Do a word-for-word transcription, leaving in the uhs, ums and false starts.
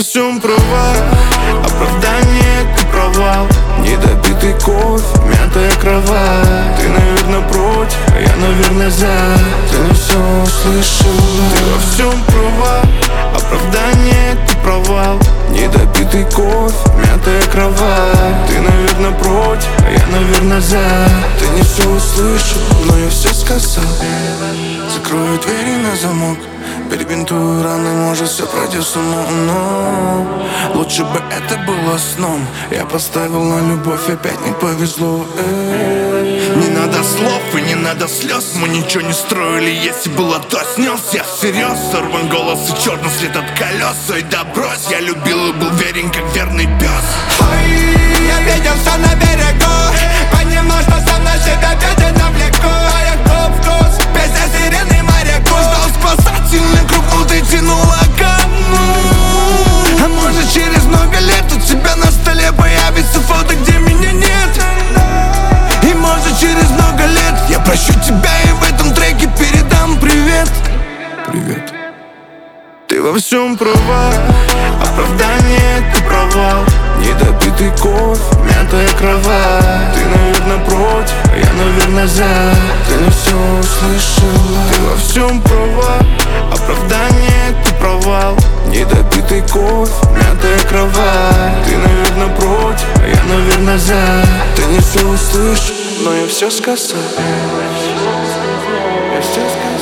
всем права, оправдание ты провал. Недопитый кофе, мятая кровать. Ты, наверное, против, а я, наверное, за. Ты не все услышала. Ты во всем права, оправдание ты провал. Недопитый кофе, мятая кровать. Ты, наверное, против, а я, наверное, за. Ты не все услышал, но я все сказал. Закрою двери на замок, перебинтую раны, может все пройдет само, но лучше бы это было сном. Я поставил на любовь, опять не повезло. Эй. Не надо слов и не надо слез. Мы ничего не строили, если было, то снес. Я всерьез, сорван голос и черный след от колес. Ой, да брось, я любил и был верен, как верный пес. Ой, я видел все на берегу, понимал, что со мной себя беды навлеку. А я кто вкус, песня сирены моряку. Ждал спасательный круг, но ты тянула ко дну. А может через много лет у тебя на столе появится фото, где меня нет. И может через много лет я прощу тебя и в этом треке передам привет. Привет. Ты во всем права, оправдание ты провал. Недопитый кофе, мятая кровать. Ты, наверное, против, а я, наверное, за. Ты не все услышала. Ты во всем права, оправдание ты провал. Недопитый кофе, мятая кровать. Ты, наверное, против, а я, наверное, за. Ты не все услышал, но я все сказал. Я все сказал.